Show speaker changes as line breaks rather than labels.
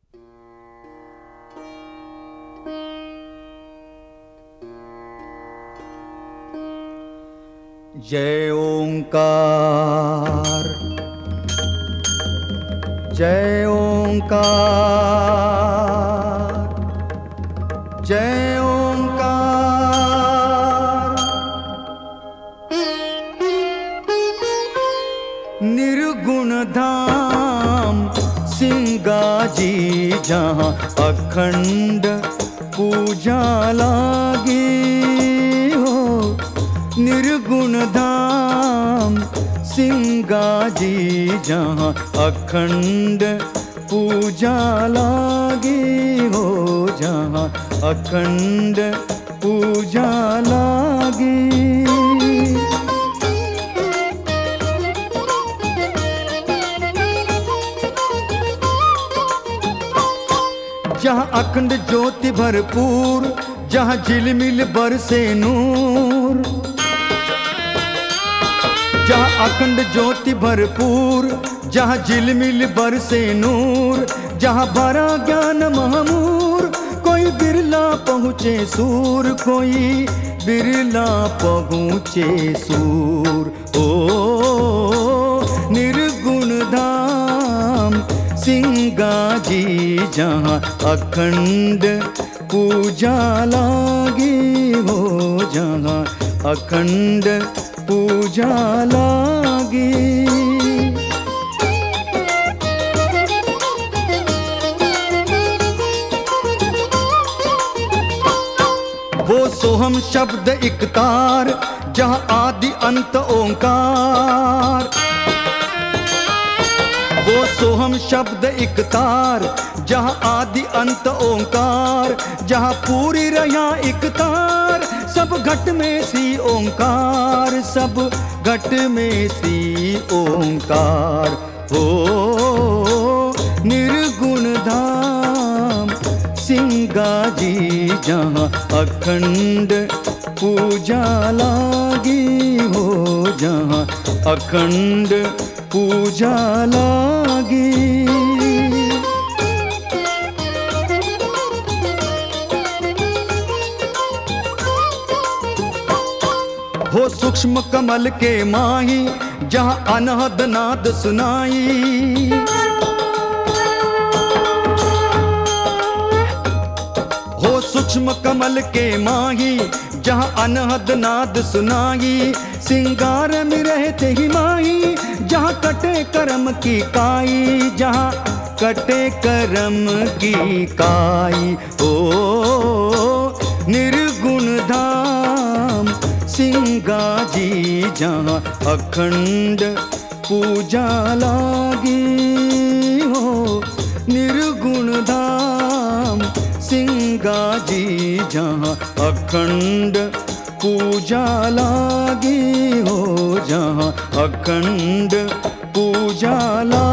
जय ओंकार, जय ओंकार, जय ओंकार। निर्गुण धाम सिंगाजी जहाँ अखंड पूजा लागी हो। निर्गुण धाम सिंगाजी जहाँ अखंड पूजा लागी हो, जहाँ अखंड पूजा लागी। जहाँ अखंड ज्योति भरपूर, जहाँ झिलमिल बरसे नूर। जहाँ अखंड ज्योति भरपूर, जहाँ झिलमिल बरसे नूर। जहाँ भरा ज्ञान महामूर, कोई बिरला पहुँचे सूर, कोई बिरला पहुँचे सूर। ओ निर्गुण धाम सिंगाजी जहाँ अखंड पूजा लागी हो, जहाँ अखंड पूजा लागी। वो सोहम शब्द एक तार, जहाँ आदि अंत ओंकार। वो सोहम शब्द एक तार, जहाँ आदि अंत ओंकार। जहाँ पूरी रहा एक तार, सब घट में सी ओंकार, सब घट में सी ओंकार। हो निर्गुण धाम सिंगाजी जहाँ अखंड पूजा लागी हो, जहाँ अखंड पूजा लागी। हो सूक्ष्म कमल के माही, जहाँ अनहद नाद सुनाई। हो सूक्ष्म कमल के माही, जहाँ अनहद नाद सुनाई। सिंगार में रहते ही माही, जहाँ कटे कर्म की काई, जहाँ कटे कर्म की काई। ओ निर्गुण धाम सिंगाजी जहाँ अखंड पूजा लागी हो। निर्गुण धाम सिंगाजी जहाँ अखंड पूजा लागी हो, जहाँ अखंड पूजा लागी।